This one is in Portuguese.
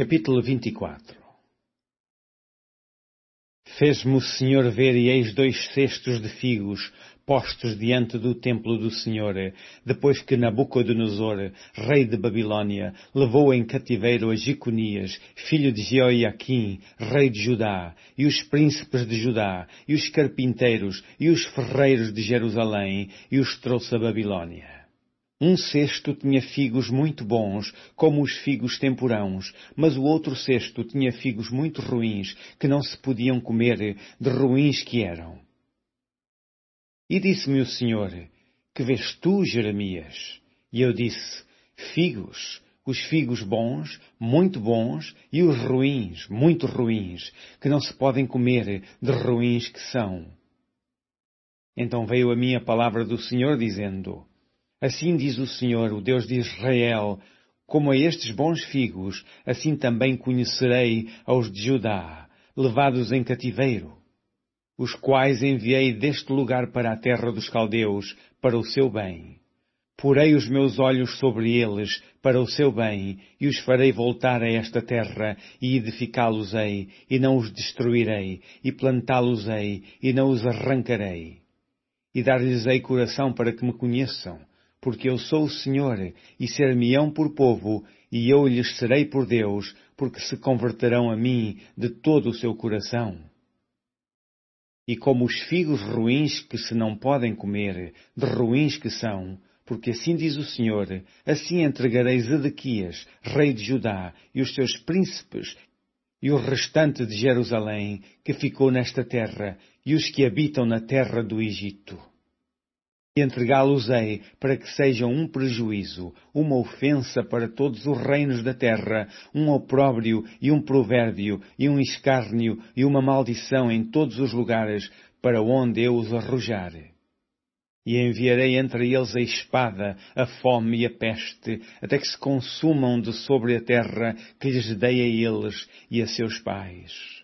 Capítulo 24. Fez-me o Senhor ver, e eis 2 cestos de figos, postos diante do templo do Senhor, depois que Nabucodonosor, rei de Babilônia, levou em cativeiro a Jeconias, filho de Jeoiaquim, rei de Judá, e os príncipes de Judá, e os carpinteiros, e os ferreiros de Jerusalém, e os trouxe a Babilônia. Um cesto tinha figos muito bons, como os figos temporãos, mas o outro cesto tinha figos muito ruins, que não se podiam comer, de ruins que eram. E disse-me o Senhor: que vês tu, Jeremias? E eu disse: figos, os figos bons, e os ruins, muito ruins, que não se podem comer, de ruins que são. Então veio a mim a palavra do Senhor, dizendo: assim diz o Senhor, o Deus de Israel: como a estes bons figos, assim também conhecerei aos de Judá, levados em cativeiro, os quais enviei deste lugar para a terra dos caldeus, para o seu bem. Porei os meus olhos sobre eles, para o seu bem, e os farei voltar a esta terra, e edificá-los-ei, e não os destruirei, e plantá-los-ei, e não os arrancarei. E dar-lhes-ei coração para que me conheçam, porque eu sou o Senhor, e ser-me-ão por povo, e eu lhes serei por Deus, porque se converterão a mim de todo o seu coração. E como os figos ruins que se não podem comer, de ruins que são, porque assim diz o Senhor, assim entregarei Zedequias, rei de Judá, e os seus príncipes, e o restante de Jerusalém, que ficou nesta terra, e os que habitam na terra do Egito. E entregá-los-ei para que sejam um prejuízo, uma ofensa para todos os reinos da terra, um opróbrio e um provérbio, e um escárnio e uma maldição em todos os lugares para onde eu os arrojar. E enviarei entre eles a espada, a fome e a peste, até que se consumam de sobre a terra que lhes dei a eles e a seus pais.